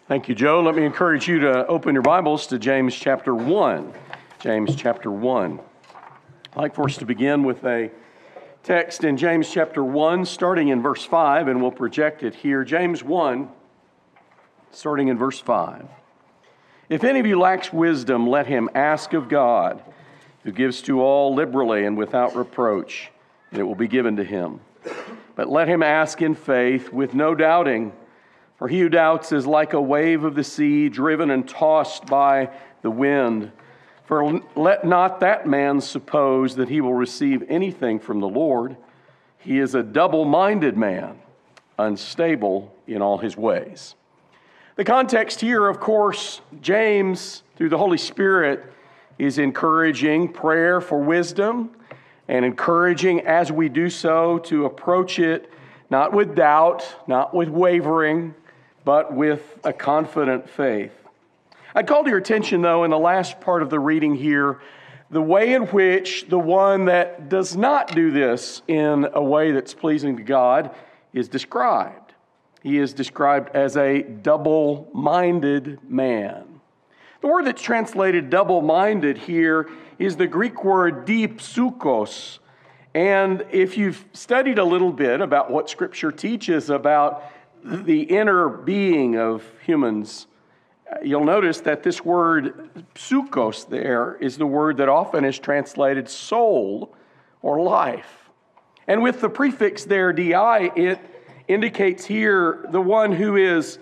Thank you, Joe. Let me encourage you to open your Bibles to James chapter 1. James chapter 1. I'd like for us to begin with a text in James chapter 1, starting in verse 5, and we'll project it here. James 1, starting in verse 5. If any of you lacks wisdom, let him ask of God, who gives to all liberally and without reproach, and it will be given to him. But let him ask in faith with no doubting, for he who doubts is like a wave of the sea, driven and tossed by the wind. For let not that man suppose that he will receive anything from the Lord. He is a double-minded man, unstable in all his ways. The context here, of course, James, through the Holy Spirit, is encouraging prayer for wisdom and encouraging, as we do so, to approach it not with doubt, not with wavering, but with a confident faith. I called your attention, though, in the last part of the reading here, the way in which the one that does not do this in a way that's pleasing to God is described. He is described as a double-minded man. The word that's translated double-minded here is the Greek word dipsukos. And if you've studied a little bit about what Scripture teaches about the inner being of humans, you'll notice that this word psychos there is the word that often is translated soul or life. And with the prefix there, di, it indicates here the one who is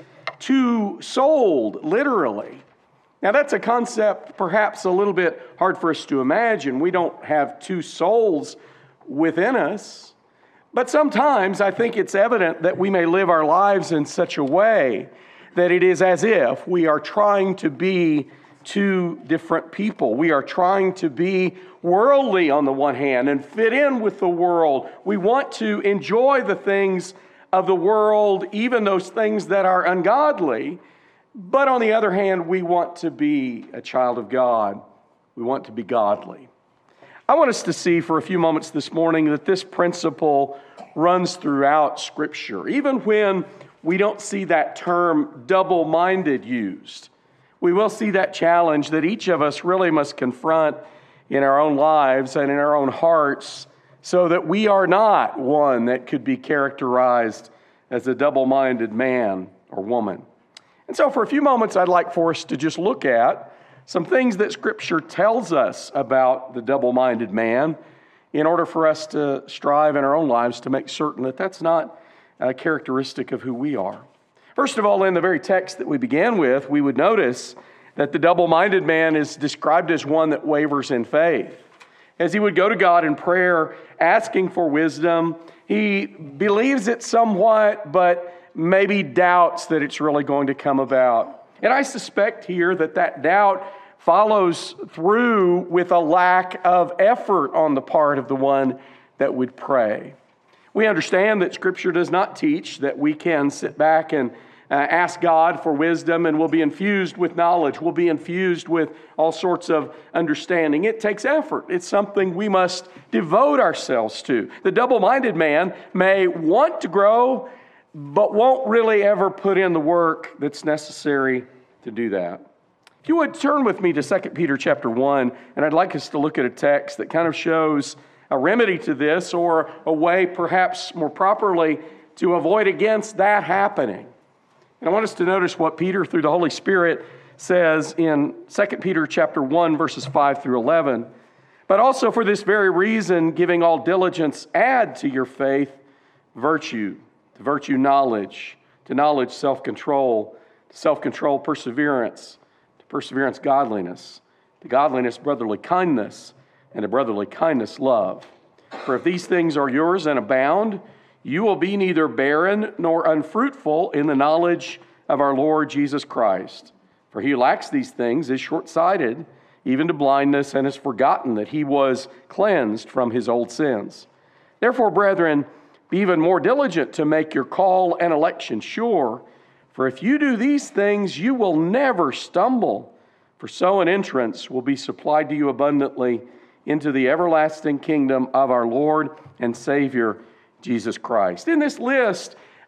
two-souled, literally. Now that's a concept perhaps a little bit hard for us to imagine. We don't have two souls within us. But sometimes I think it's evident that we may live our lives in such a way that it is as if we are trying to be two different people. We are trying to be worldly on the one hand and fit in with the world. We want to enjoy the things of the world, even those things that are ungodly. But on the other hand, we want to be a child of God. We want to be godly. I want us to see for a few moments this morning that this principle runs throughout Scripture. Even when we don't see that term double-minded used, we will see that challenge that each of us really must confront in our own lives and in our own hearts so that we are not one that could be characterized as a double-minded man or woman. And so for a few moments, I'd like for us to just look at some things that Scripture tells us about the double-minded man in order for us to strive in our own lives to make certain that that's not a characteristic of who we are. First of all, in the very text that we began with, we would notice that the double-minded man is described as one that wavers in faith. As he would go to God in prayer, asking for wisdom, he believes it somewhat, but maybe doubts that it's really going to come about. And I suspect here that doubt follows through with a lack of effort on the part of the one that would pray. We understand that Scripture does not teach that we can sit back and ask God for wisdom and we'll be infused with knowledge. We'll be infused with all sorts of understanding. It takes effort. It's something we must devote ourselves to. The double-minded man may want to grow, but won't really ever put in the work that's necessary to do that. If you would turn with me to 2 Peter chapter 1, and I'd like us to look at a text that kind of shows a remedy to this or a way perhaps more properly to avoid against that happening. And I want us to notice what Peter, through the Holy Spirit, says in 2 Peter chapter 1, verses 5 through 11. But also for this very reason, giving all diligence, add to your faith virtue. To virtue, knowledge. To knowledge, self-control. To self-control, perseverance. To perseverance, godliness. To godliness, brotherly kindness. And to brotherly kindness, love. For if these things are yours and abound, you will be neither barren nor unfruitful in the knowledge of our Lord Jesus Christ. For he who lacks these things is short-sighted, even to blindness, and has forgotten that he was cleansed from his old sins. Therefore, brethren, be even more diligent to make your call and election sure. For if you do these things, you will never stumble. For so an entrance will be supplied to you abundantly into the everlasting kingdom of our Lord and Savior, Jesus Christ. In this list,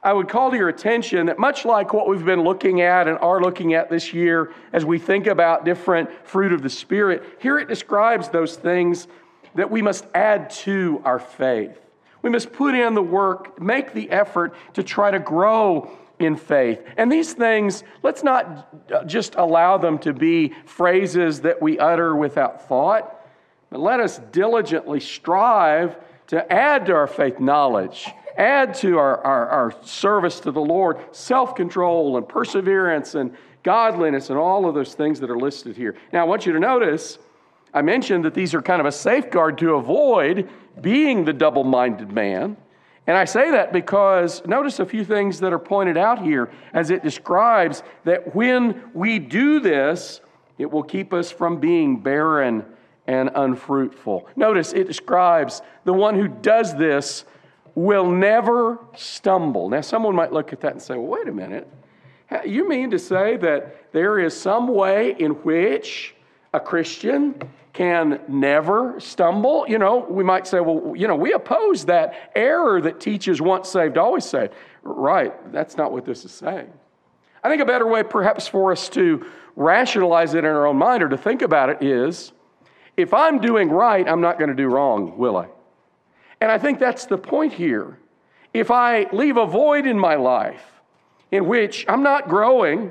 I would call to your attention that much like what we've been looking at and are looking at this year as we think about different fruit of the Spirit, here it describes those things that we must add to our faith. We must put in the work, make the effort to try to grow in faith. And these things, let's not just allow them to be phrases that we utter without thought, but let us diligently strive to add to our faith knowledge, add to our service to the Lord, self-control and perseverance and godliness and all of those things that are listed here. Now, I want you to notice, I mentioned that these are kind of a safeguard to avoid being the double-minded man. And I say that because notice a few things that are pointed out here as it describes that when we do this, it will keep us from being barren and unfruitful. Notice it describes the one who does this will never stumble. Now, someone might look at that and say, well, wait a minute. You mean to say that there is some way in which a Christian can never stumble? You know, we might say, well, you know, we oppose that error that teaches once saved, always saved. Right, that's not what this is saying. I think a better way perhaps for us to rationalize it in our own mind or to think about it is, if I'm doing right, I'm not going to do wrong, will I? And I think that's the point here. If I leave a void in my life in which I'm not growing,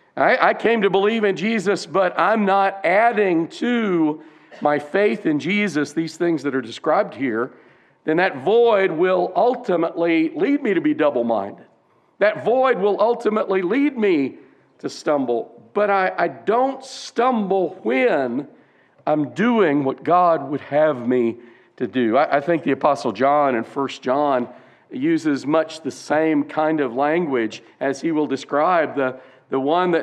I came to believe in Jesus, but I'm not adding to my faith in Jesus these things that are described here, then that void will ultimately lead me to be double-minded. That void will ultimately lead me to stumble. But I don't stumble when I'm doing what God would have me to do. I think the Apostle John in 1 John uses much the same kind of language as he will describe the one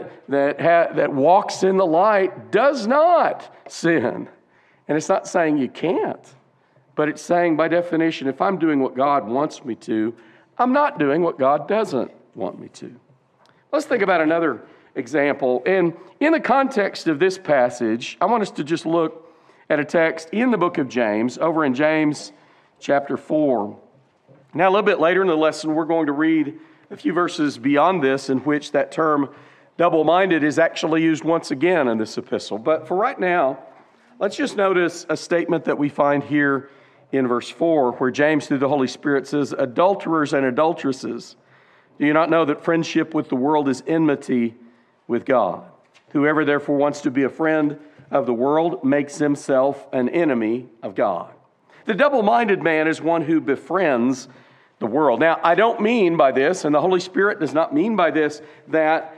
that walks in the light does not sin. And it's not saying you can't, but it's saying by definition, if I'm doing what God wants me to, I'm not doing what God doesn't want me to. Let's think about another example. And in the context of this passage, I want us to just look at a text in the book of James, over in James chapter 4. Now, a little bit later in the lesson, we're going to read a few verses beyond this in which that term double-minded is actually used once again in this epistle. But for right now, let's just notice a statement that we find here in verse 4, where James, through the Holy Spirit, says, "Adulterers and adulteresses, do you not know that friendship with the world is enmity with God? Whoever therefore wants to be a friend of the world makes himself an enemy of God." The double-minded man is one who befriends the world. Now, I don't mean by this, and the Holy Spirit does not mean by this, that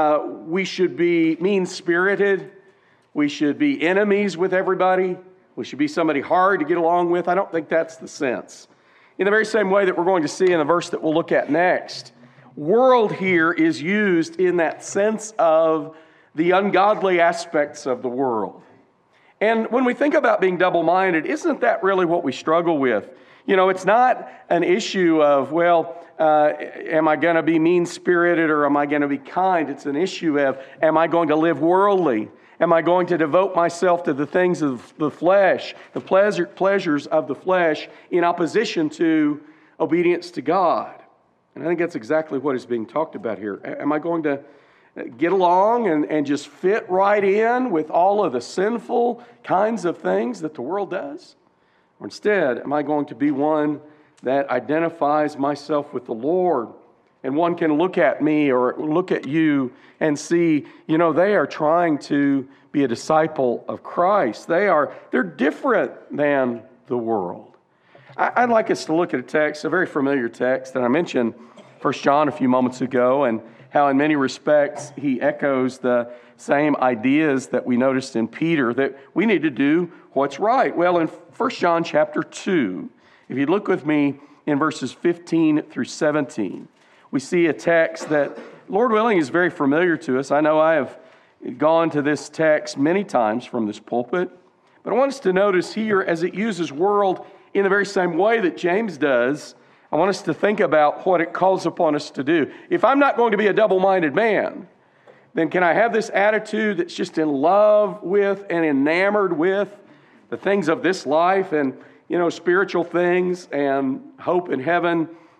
we should be mean-spirited, we should be enemies with everybody, we should be somebody hard to get along with. I don't think that's the sense. In the very same way that we're going to see in the verse that we'll look at next, world here is used in that sense of the ungodly aspects of the world. And when we think about being double-minded, isn't that really what we struggle with? You know, it's not an issue of, well, am I going to be mean-spirited or am I going to be kind? It's an issue of, am I going to live worldly? Am I going to devote myself to the things of the flesh, the pleasures of the flesh, in opposition to obedience to God? And I think that's exactly what is being talked about here. Am I going to get along and just fit right in with all of the sinful kinds of things that the world does? Or instead, am I going to be one that identifies myself with the Lord? And one can look at me or look at you and see, you know, they are trying to be a disciple of Christ. They're different than the world. I'd like us to look at a text, a very familiar text that I mentioned, 1 John a few moments ago, and how in many respects he echoes the same ideas that we noticed in Peter, that we need to do what's right. Well, in 1 John chapter 2, if you look with me in verses 15 through 17, we see a text that, Lord willing, is very familiar to us. I know I have gone to this text many times from this pulpit, but I want us to notice here, as it uses world in the very same way that James does, I want us to think about what it calls upon us to do. If I'm not going to be a double-minded man, then can I have this attitude that's just in love with and enamored with the things of this life and, you know, spiritual things and hope in heaven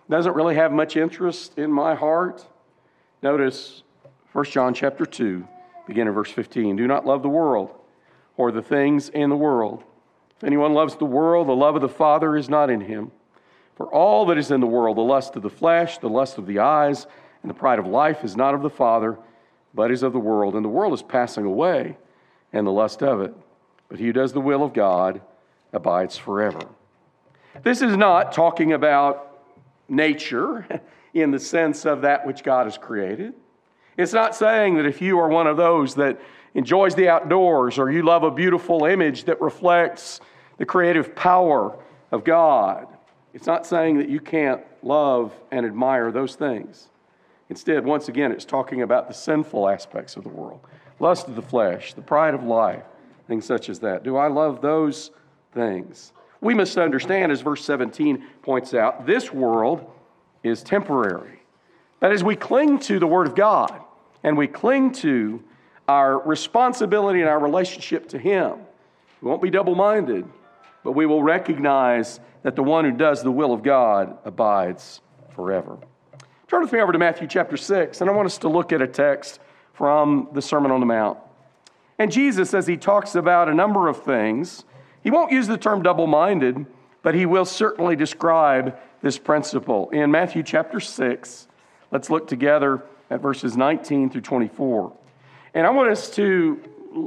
doesn't really have much interest in my heart. Notice 1 John chapter 2, beginning in verse 15. Do not love the world or the things in the world. If anyone loves the world, the love of the Father is not in him. For all that is in the world, the lust of the flesh, the lust of the eyes, and the pride of life is not of the Father, but is of the world. And the world is passing away, and the lust of it. But he who does the will of God abides forever. This is not talking about nature in the sense of that which God has created. It's not saying that if you are one of those that enjoys the outdoors or you love a beautiful image that reflects the creative power of God, it's not saying that you can't love and admire those things. Instead, once again, it's talking about the sinful aspects of the world. Lust of the flesh, the pride of life, things such as that. Do I love those things? We must understand, as verse 17 points out, this world is temporary. But as we cling to the Word of God and we cling to our responsibility and our relationship to Him, we won't be double-minded, but we will recognize that the one who does the will of God abides forever. Turn with me over to Matthew chapter 6, and I want us to look at a text from the Sermon on the Mount. And Jesus, as he talks about a number of things, he won't use the term double-minded, but he will certainly describe this principle. In Matthew chapter 6, let's look together at verses 19 through 24. And I want us to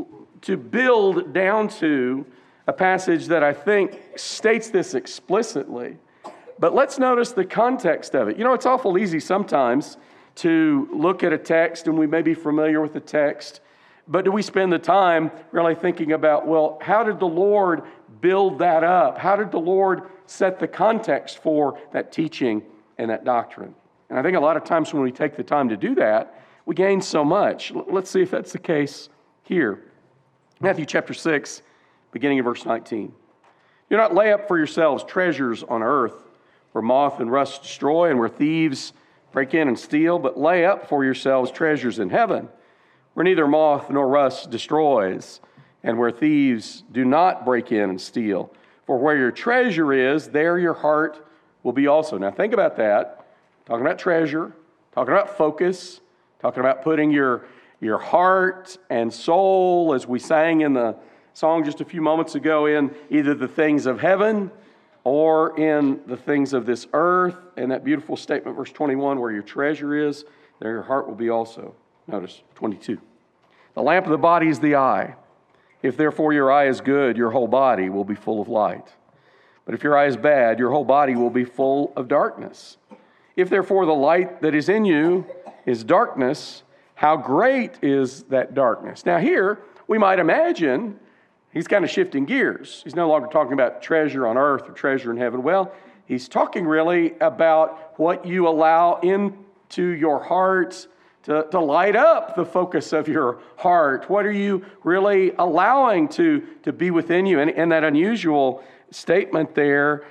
build down to a passage that I think states this explicitly. But let's notice the context of it. You know, it's awful easy sometimes to look at a text and we may be familiar with the text, but do we spend the time really thinking about, well, how did the Lord build that up? How did the Lord set the context for that teaching and that doctrine? And I think a lot of times when we take the time to do that, we gain so much. Let's see if that's the case here. Matthew chapter 6, beginning of verse 19. Do not lay up for yourselves treasures on earth, where moth and rust destroy and where thieves break in and steal, but lay up for yourselves treasures in heaven, where neither moth nor rust destroys, and where thieves do not break in and steal. For where your treasure is, there your heart will be also. Now think about that. Talking about treasure, talking about focus, talking about putting your heart and soul, as we sang in the song just a few moments ago, in either the things of heaven or in the things of this earth. And that beautiful statement, verse 21, where your treasure is, there your heart will be also. Notice 22. The lamp of the body is the eye. If therefore your eye is good, your whole body will be full of light. But if your eye is bad, your whole body will be full of darkness. If therefore the light that is in you is darkness, how great is that darkness? Now here, we might imagine he's kind of shifting gears. He's no longer talking about treasure on earth or treasure in heaven. Well, he's talking really about what you allow into your heart to light up the focus of your heart. What are you really allowing to be within you? And that unusual statement there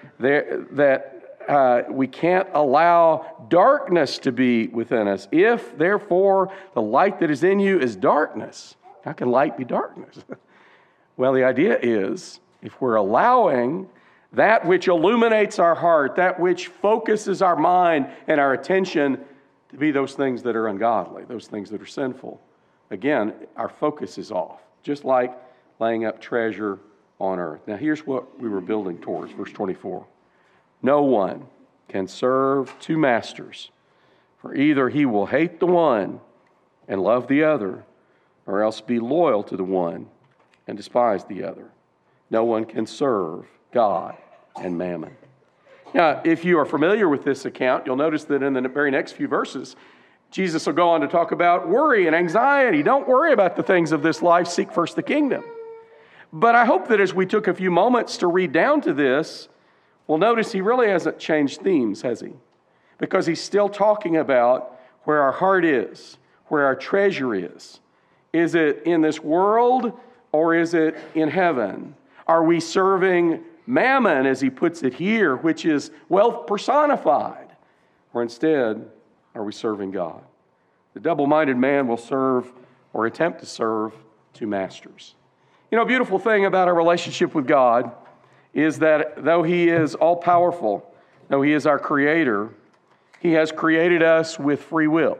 that we can't allow darkness to be within us. If, therefore, the light that is in you is darkness, how can light be darkness? Well, the idea is, if we're allowing that which illuminates our heart, that which focuses our mind and our attention to be those things that are ungodly, those things that are sinful, again, our focus is off, just like laying up treasure on earth. Now, here's what we were building towards, verse 24. No one can serve two masters, for either he will hate the one and love the other, or else be loyal to the one and despise the other. No one can serve God and mammon. Now, if you are familiar with this account, you'll notice that in the very next few verses, Jesus will go on to talk about worry and anxiety. Don't worry about the things of this life. Seek first the kingdom. But I hope that as we took a few moments to read down to this, we'll notice he really hasn't changed themes, has he? Because he's still talking about where our heart is, where our treasure is. Is it in this world or is it in heaven? Are we serving mammon, as he puts it here, which is wealth personified? Or instead, are we serving God? The double-minded man will serve or attempt to serve two masters. You know, a beautiful thing about our relationship with God is that though he is all-powerful, though he is our creator, He has created us with free will.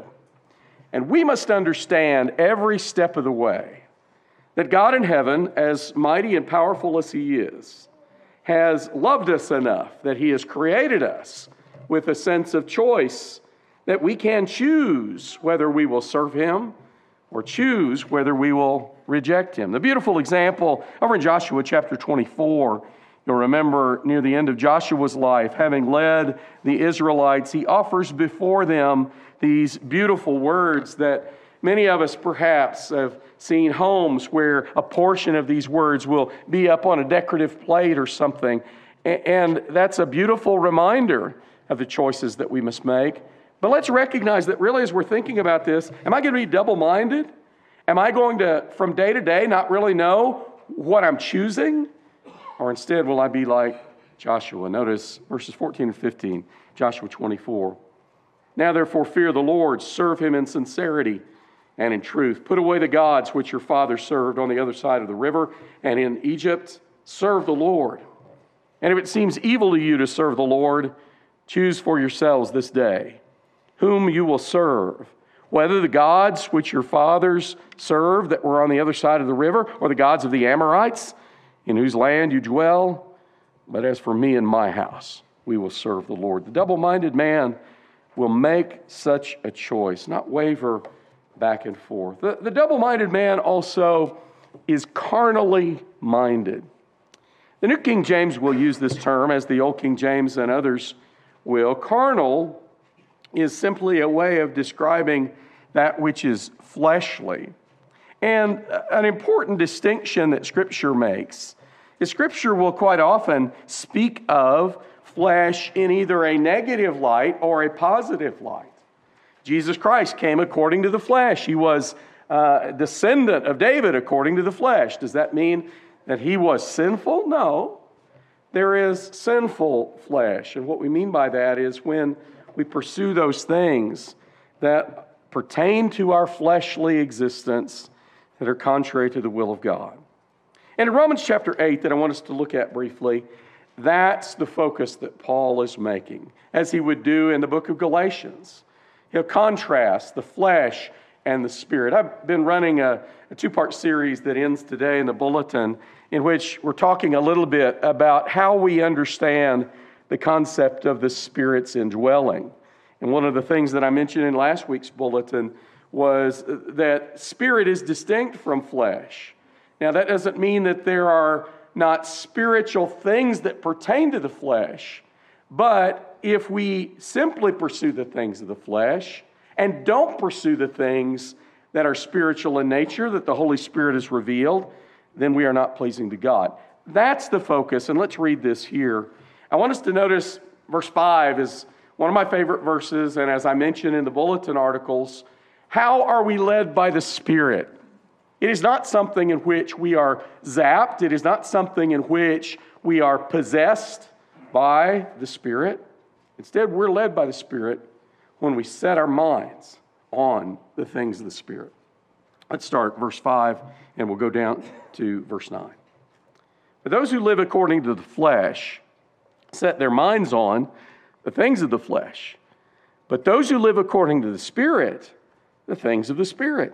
And we must understand every step of the way that God in heaven, as mighty and powerful as He is, has loved us enough that He has created us with a sense of choice that we can choose whether we will serve Him or choose whether we will reject Him. The beautiful example over in Joshua chapter 24, you'll remember near the end of Joshua's life, having led the Israelites, he offers before them these beautiful words that many of us perhaps have seen homes where a portion of these words will be up on a decorative plate or something. And that's a beautiful reminder of the choices that we must make. But let's recognize that really as we're thinking about this, am I going to be double-minded? Am I going to, from day to day, not really know what I'm choosing? Or instead, will I be like Joshua? Notice verses 14 and 15, Joshua 24. Now therefore fear the Lord, serve Him in sincerity and in truth. Put away the gods which your father served on the other side of the river and in Egypt. Serve the Lord. And if it seems evil to you to serve the Lord, choose for yourselves this day whom you will serve, whether the gods which your fathers served that were on the other side of the river, or the gods of the Amorites, in whose land you dwell. But as for me and my house, we will serve the Lord. The double-minded man will make such a choice, not waver back and forth. The double-minded man also is carnally minded. The New King James will use this term, as the Old King James and others will. Carnal is simply a way of describing that which is fleshly. And an important distinction that Scripture makes is Scripture will quite often speak of flesh in either a negative light or a positive light. Jesus Christ came according to the flesh. He was a descendant of David according to the flesh. Does that mean that He was sinful? No. There is sinful flesh. And what we mean by that is when we pursue those things that pertain to our fleshly existence that are contrary to the will of God. And in Romans chapter 8 that I want us to look at briefly, that's the focus that Paul is making, as he would do in the book of Galatians. He'll contrast the flesh and the spirit. I've been running a two-part series that ends today in the bulletin, in which we're talking a little bit about how we understand the concept of the Spirit's indwelling. And one of the things that I mentioned in last week's bulletin was that spirit is distinct from flesh. Now, that doesn't mean that there are not spiritual things that pertain to the flesh, but if we simply pursue the things of the flesh and don't pursue the things that are spiritual in nature, that the Holy Spirit has revealed, then we are not pleasing to God. That's the focus, and let's read this here. I want us to notice verse 5 is one of my favorite verses, and as I mentioned in the bulletin articles, how are we led by the Spirit? It is not something in which we are zapped. It is not something in which we are possessed by the Spirit. Instead, we're led by the Spirit when we set our minds on the things of the Spirit. Let's start verse 5, and we'll go down to verse 9. But those who live according to the flesh set their minds on the things of the flesh. But those who live according to the Spirit, the things of the Spirit.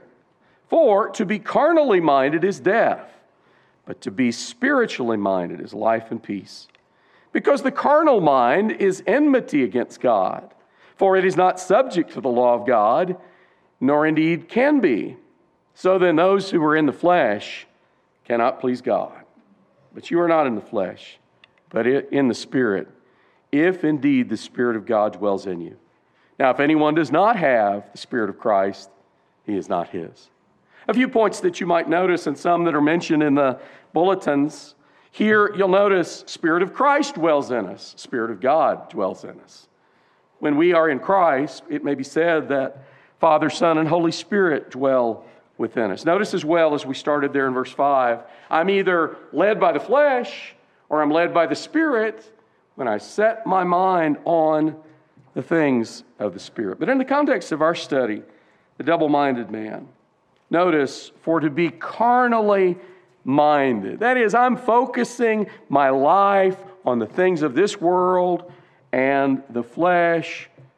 For to be carnally minded is death, but to be spiritually minded is life and peace. Because the carnal mind is enmity against God, for it is not subject to the law of God, nor indeed can be. So then those who are in the flesh cannot please God. But you are not in the flesh, but in the Spirit, if indeed the Spirit of God dwells in you. Now, if anyone does not have the Spirit of Christ, he is not his. A few points that you might notice, and some that are mentioned in the bulletins. Here, you'll notice Spirit of Christ dwells in us. Spirit of God dwells in us. When we are in Christ, it may be said that Father, Son, and Holy Spirit dwell within us. Notice as well, as we started there in verse 5, I'm either led by the flesh or I'm led by the Spirit when I set my mind on the things of the Spirit. But in the context of our study, the double-minded man, notice, for to be carnally minded. That is, I'm focusing my life on the things of this world and the flesh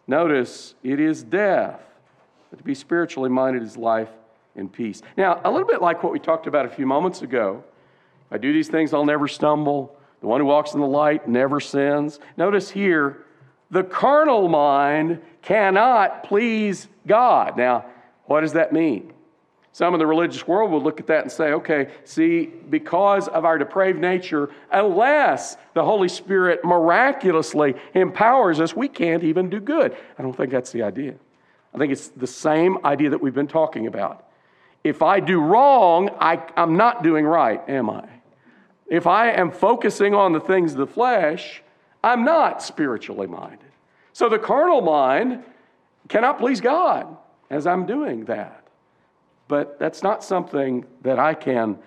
Notice, it is death. But to be spiritually minded is life and peace. Now, a little bit like what we talked about a few moments ago. If I do these things, I'll never stumble. The one who walks in the light never sins. Notice here, the carnal mind cannot please God. Now, what does that mean? Some in the religious world will look at that and say, okay, see, because of our depraved nature, unless the Holy Spirit miraculously empowers us, we can't even do good. I don't think that's the idea. I think it's the same idea that we've been talking about. If I do wrong, I'm not doing right, am I? If I am focusing on the things of the flesh, I'm not spiritually minded. So the carnal mind cannot please God as I'm doing that. But that's not something that I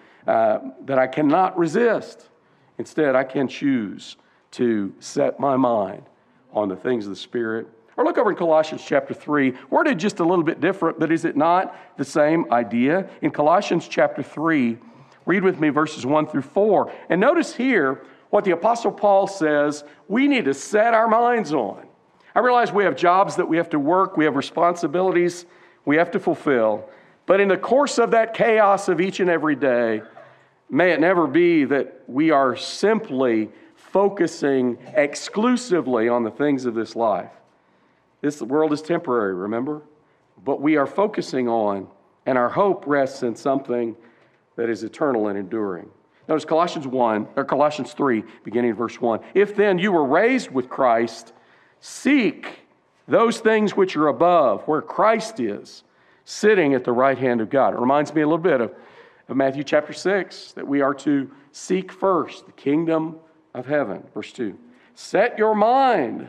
cannot resist. Instead, I can choose to set my mind on the things of the Spirit. Or look over in Colossians chapter 3, worded just a little bit different, but is it not the same idea? In Colossians chapter 3, read with me verses 1 through 4. And notice here what the Apostle Paul says we need to set our minds on. I realize we have jobs that we have to work, we have responsibilities we have to fulfill. But in the course of that chaos of each and every day, may it never be that we are simply focusing exclusively on the things of this life. This world is temporary, remember? But we are focusing on, and our hope rests in something that is eternal and enduring. Notice Colossians 3, beginning in verse 1. If then you were raised with Christ, seek those things which are above, where Christ is, sitting at the right hand of God. It reminds me a little bit of Matthew chapter 6, that we are to seek first the kingdom of heaven. Verse 2. Set your mind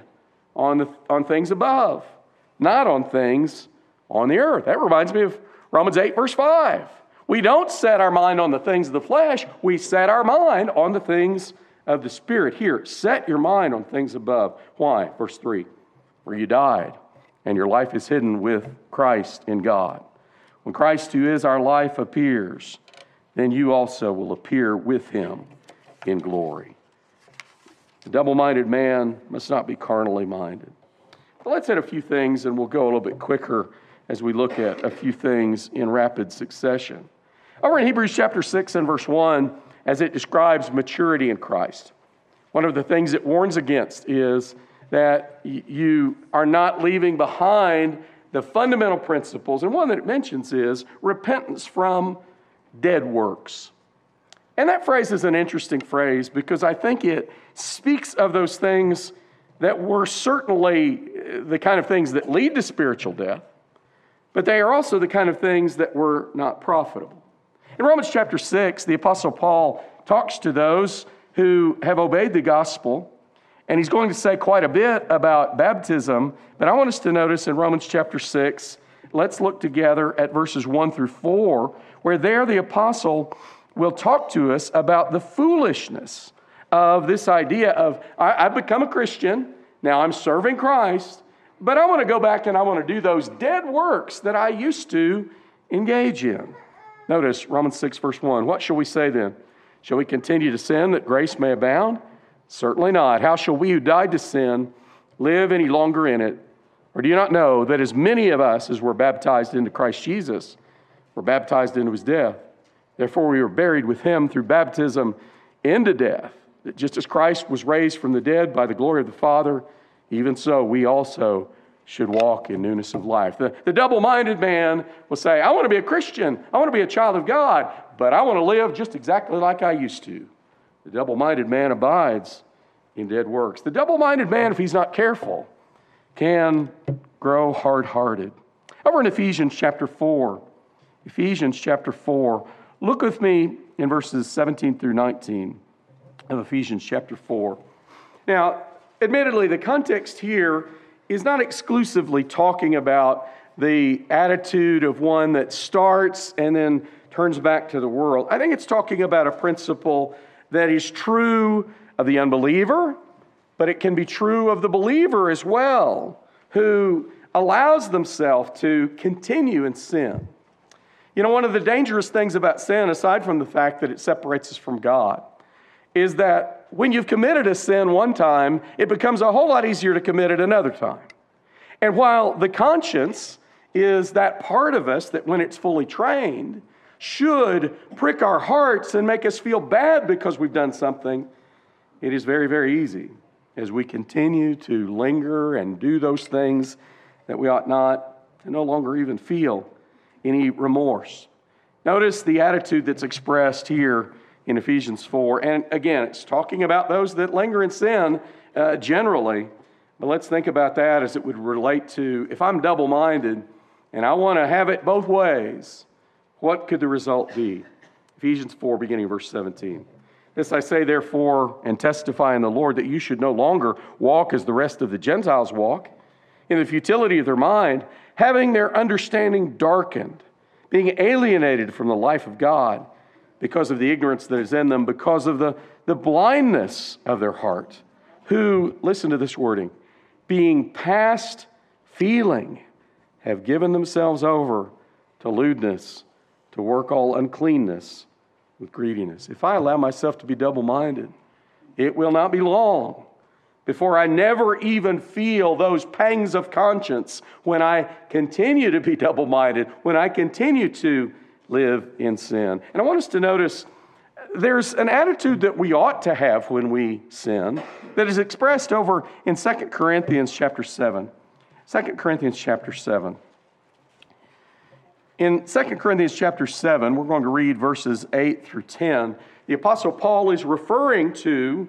on things above, not on things on the earth. That reminds me of Romans 8, verse 5. We don't set our mind on the things of the flesh. We set our mind on the things of the Spirit. Here, set your mind on things above. Why? Verse 3. For you died, and your life is hidden with Christ in God. When Christ, who is our life, appears, then you also will appear with him in glory. The double-minded man must not be carnally minded. But let's hit a few things, and we'll go a little bit quicker as we look at a few things in rapid succession. Over in Hebrews chapter 6 and verse 1, as it describes maturity in Christ, one of the things it warns against is that you are not leaving behind the fundamental principles. And one that it mentions is repentance from dead works. And that phrase is an interesting phrase because I think it speaks of those things that were certainly the kind of things that lead to spiritual death, but they are also the kind of things that were not profitable. In Romans chapter 6, the Apostle Paul talks to those who have obeyed the gospel, and he's going to say quite a bit about baptism, but I want us to notice in Romans chapter 6, let's look together at verses 1 through 4, where there the apostle will talk to us about the foolishness of this idea of, I've become a Christian, now I'm serving Christ, but I want to go back and I want to do those dead works that I used to engage in. Notice Romans 6 verse 1. What shall we say then? Shall we continue to sin that grace may abound? Certainly not. How shall we who died to sin live any longer in it? Or do you not know that as many of us as were baptized into Christ Jesus were baptized into his death? Therefore we were buried with him through baptism into death, that just as Christ was raised from the dead by the glory of the Father, even so we also should walk in newness of life. The double-minded man will say, I want to be a Christian, I want to be a child of God, but I want to live just exactly like I used to. The double-minded man abides in dead works. The double-minded man, if he's not careful, can grow hard-hearted. Over in Ephesians chapter 4, look with me in verses 17 through 19 of Ephesians chapter 4. Now, admittedly, the context here is not exclusively talking about the attitude of one that starts and then turns back to the world. I think it's talking about a principle that is true of the unbeliever, but it can be true of the believer as well, who allows themselves to continue in sin. You know, one of the dangerous things about sin, aside from the fact that it separates us from God, is that when you've committed a sin one time, it becomes a whole lot easier to commit it another time. And while the conscience is that part of us that when it's fully trained should prick our hearts and make us feel bad because we've done something, it is very, very easy as we continue to linger and do those things that we ought not to no longer even feel any remorse. Notice the attitude that's expressed here in Ephesians 4. And again, it's talking about those that linger in sin generally. But let's think about that as it would relate to, if I'm double-minded and I want to have it both ways, what could the result be? Ephesians 4, beginning verse 17. This I say, therefore, and testify in the Lord, that you should no longer walk as the rest of the Gentiles walk, in the futility of their mind, having their understanding darkened, being alienated from the life of God because of the ignorance that is in them, because of the blindness of their heart, who, listen to this wording, being past feeling, have given themselves over to lewdness, to work all uncleanness with greediness. If I allow myself to be double-minded, it will not be long before I never even feel those pangs of conscience when I continue to be double-minded, when I continue to live in sin. And I want us to notice there's an attitude that we ought to have when we sin that is expressed over in 2 Corinthians chapter 7. 2 Corinthians chapter 7. In 2 Corinthians chapter 7, we're going to read verses 8 through 10. The Apostle Paul is referring to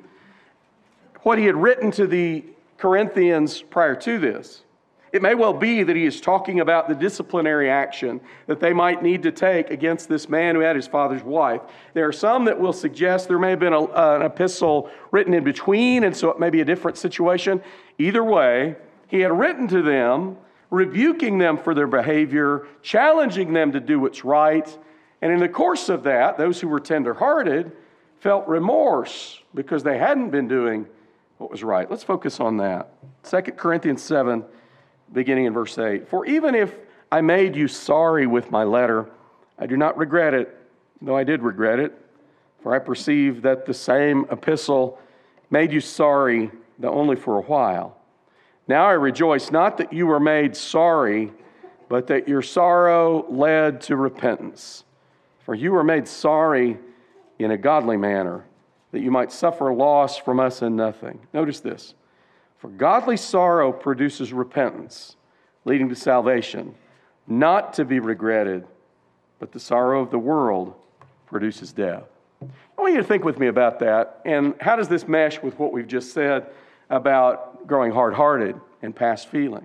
what he had written to the Corinthians prior to this. It may well be that he is talking about the disciplinary action that they might need to take against this man who had his father's wife. There are some that will suggest there may have been an epistle written in between, and so it may be a different situation. Either way, he had written to them, rebuking them for their behavior, challenging them to do what's right. And in the course of that, those who were tenderhearted felt remorse because they hadn't been doing what was right. Let's focus on that. 2 Corinthians 7, beginning in verse 8. For even if I made you sorry with my letter, I do not regret it, though I did regret it. For I perceive that the same epistle made you sorry, though only for a while. Now I rejoice not that you were made sorry, but that your sorrow led to repentance. For you were made sorry in a godly manner, that you might suffer loss from us in nothing. Notice this. For godly sorrow produces repentance, leading to salvation, not to be regretted, but the sorrow of the world produces death. I want you to think with me about that, and how does this mesh with what we've just said about growing hard-hearted and past feeling?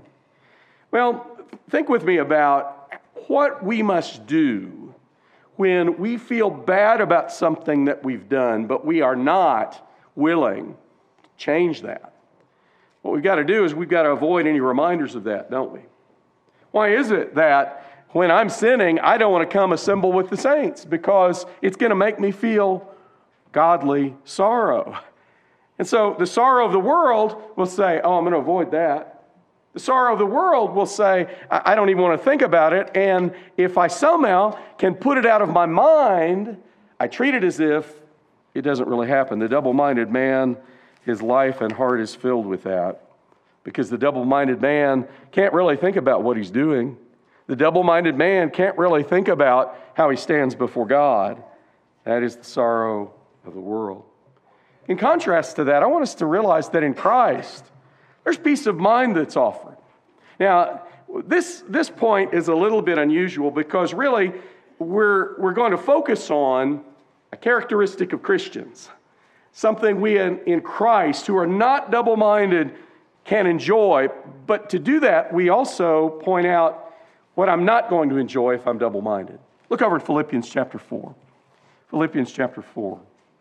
Well, think with me about what we must do when we feel bad about something that we've done, but we are not willing to change that. What we've got to do is we've got to avoid any reminders of that, don't we? Why is it that when I'm sinning, I don't want to come assemble with the saints? Because it's going to make me feel godly sorrow. And so the sorrow of the world will say, oh, I'm going to avoid that. The sorrow of the world will say, I don't even want to think about it. And if I somehow can put it out of my mind, I treat it as if it doesn't really happen. The double-minded man, his life and heart is filled with that. Because the double-minded man can't really think about what he's doing. The double-minded man can't really think about how he stands before God. That is the sorrow of the world. In contrast to that, I want us to realize that in Christ, there's peace of mind that's offered. Now, this point is a little bit unusual because really we're going to focus on a characteristic of Christians, something we in Christ who are not double-minded can enjoy. But to do that, we also point out what I'm not going to enjoy if I'm double-minded. Look over at Philippians chapter 4. Philippians chapter 4.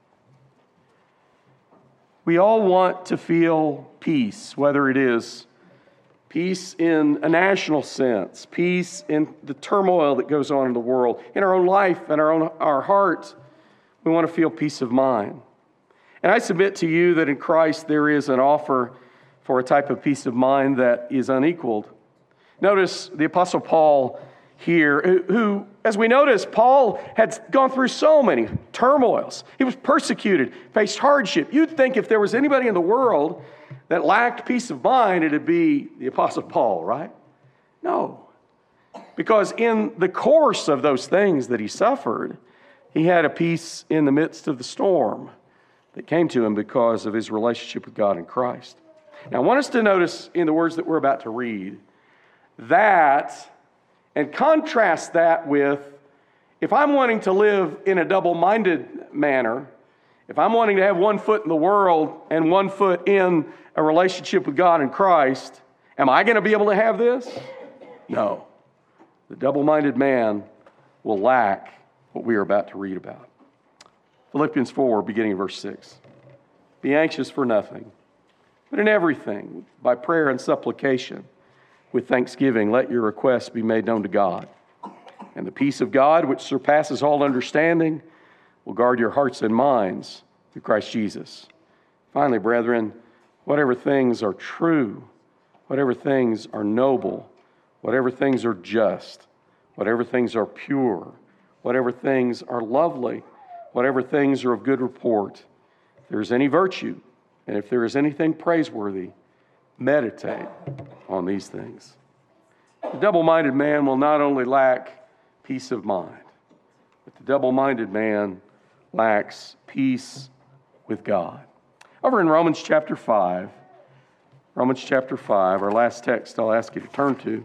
We all want to feel peace, whether it is peace in a national sense, peace in the turmoil that goes on in the world, in our own life and our heart. We want to feel peace of mind. And I submit to you that in Christ there is an offer for a type of peace of mind that is unequaled. Notice the Apostle Paul here, who, as we notice, Paul had gone through so many turmoils. He was persecuted, faced hardship. You'd think if there was anybody in the world that lacked peace of mind, it'd be the Apostle Paul, right? No. Because in the course of those things that he suffered, he had a peace in the midst of the storm that came to him because of his relationship with God in Christ. Now, I want us to notice in the words that we're about to read that, and contrast that with, if I'm wanting to live in a double-minded manner, if I'm wanting to have one foot in the world and one foot in a relationship with God in Christ, am I going to be able to have this? No. The double-minded man will lack what we are about to read about. Philippians 4, beginning of verse 6. Be anxious for nothing, but in everything, by prayer and supplication, with thanksgiving, let your requests be made known to God. And the peace of God, which surpasses all understanding, will guard your hearts and minds through Christ Jesus. Finally, brethren, whatever things are true, whatever things are noble, whatever things are just, whatever things are pure, whatever things are lovely, whatever things are of good report, if there is any virtue, and if there is anything praiseworthy, meditate on these things. The double-minded man will not only lack peace of mind, but the double-minded man lacks peace with God. Over in Romans chapter 5, our last text I'll ask you to turn to,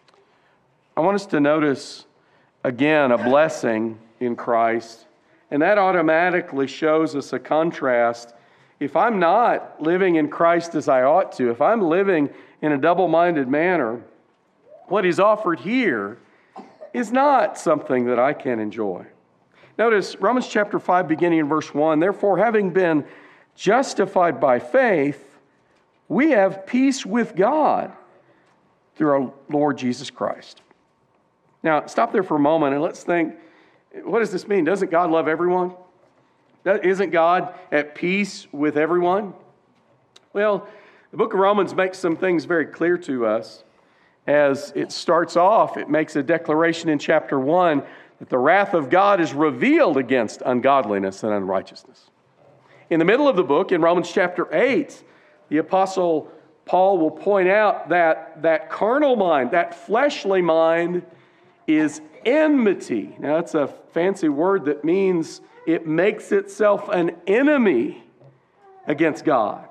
I want us to notice again a blessing in Christ, and that automatically shows us a contrast. If I'm not living in Christ as I ought to, if I'm living in a double-minded manner, what He's offered here is not something that I can enjoy. Notice Romans chapter 5, beginning in verse 1, therefore, having been justified by faith, we have peace with God through our Lord Jesus Christ. Now, stop there for a moment and let's think, what does this mean? Doesn't God love everyone? Isn't God at peace with everyone? Well, the book of Romans makes some things very clear to us. As it starts off, it makes a declaration in chapter 1 that the wrath of God is revealed against ungodliness and unrighteousness. In the middle of the book, in Romans chapter 8, the Apostle Paul will point out that carnal mind, that fleshly mind, is enmity. Now, that's a fancy word that means it makes itself an enemy against God.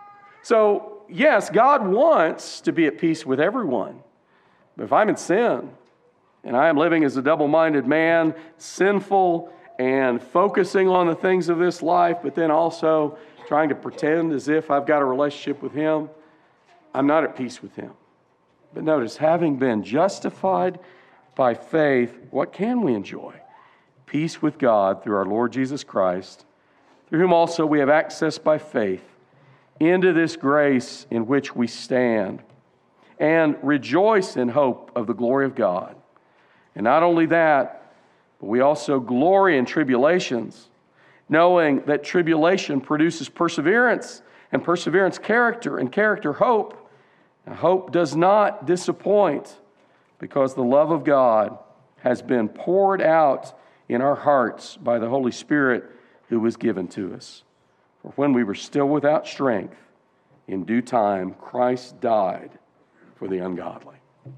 So, yes, God wants to be at peace with everyone. But if I'm in sin, and I am living as a double-minded man, sinful, and focusing on the things of this life, but then also trying to pretend as if I've got a relationship with Him, I'm not at peace with Him. But notice, having been justified by faith, what can we enjoy? Peace with God through our Lord Jesus Christ, through whom also we have access by faith into this grace in which we stand, and rejoice in hope of the glory of God. And not only that, but we also glory in tribulations, knowing that tribulation produces perseverance, and perseverance character, and character hope. And hope does not disappoint, because the love of God has been poured out in our hearts by the Holy Spirit who was given to us. For when we were still without strength, in due time Christ died for the ungodly.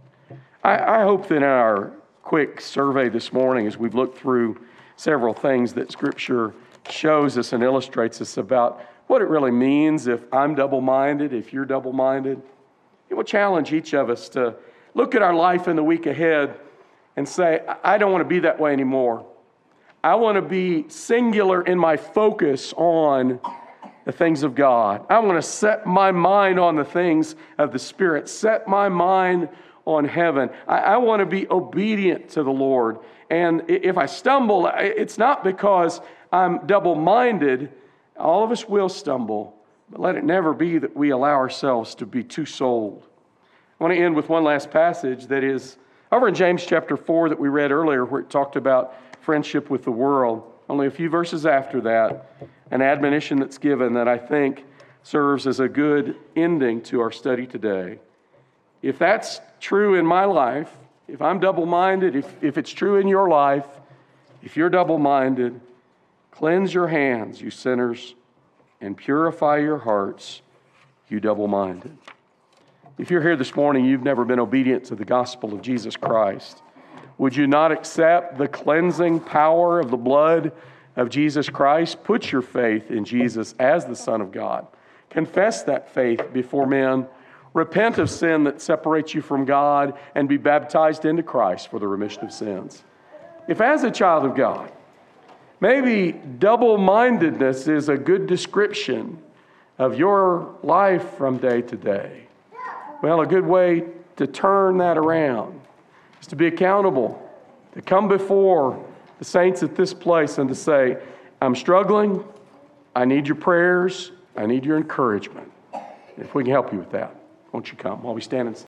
I hope that in our quick survey this morning, as we've looked through several things that Scripture shows us and illustrates us about what it really means if I'm double-minded, if you're double-minded, it will challenge each of us to look at our life in the week ahead and say, I don't want to be that way anymore. I want to be singular in my focus on the things of God. I want to set my mind on the things of the Spirit, set my mind on heaven. I want to be obedient to the Lord. And if I stumble, it's not because I'm double-minded. All of us will stumble, but let it never be that we allow ourselves to be too sold. I want to end with one last passage that is over in James chapter 4 that we read earlier, where it talked about friendship with the world. Only a few verses after that, an admonition that's given that I think serves as a good ending to our study today. If that's true in my life, if I'm double-minded, if it's true in your life, if you're double-minded, cleanse your hands, you sinners, and purify your hearts, you double-minded. If you're here this morning, you've never been obedient to the gospel of Jesus Christ, would you not accept the cleansing power of the blood of Jesus Christ? Put your faith in Jesus as the Son of God. Confess that faith before men. Repent of sin that separates you from God and be baptized into Christ for the remission of sins. If as a child of God, maybe double-mindedness is a good description of your life from day to day, well, a good way to turn that around is to be accountable, to come before the saints at this place and to say, I'm struggling, I need your prayers, I need your encouragement. If we can help you with that, won't you come while we stand and